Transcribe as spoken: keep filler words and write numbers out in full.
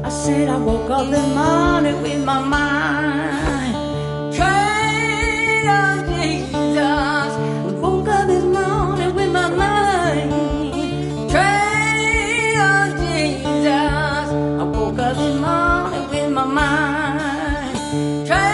I said I woke up this morning with my mind trained on Jesus. I woke up this morning with my mind trained on Jesus. I woke up this morning with my mind trained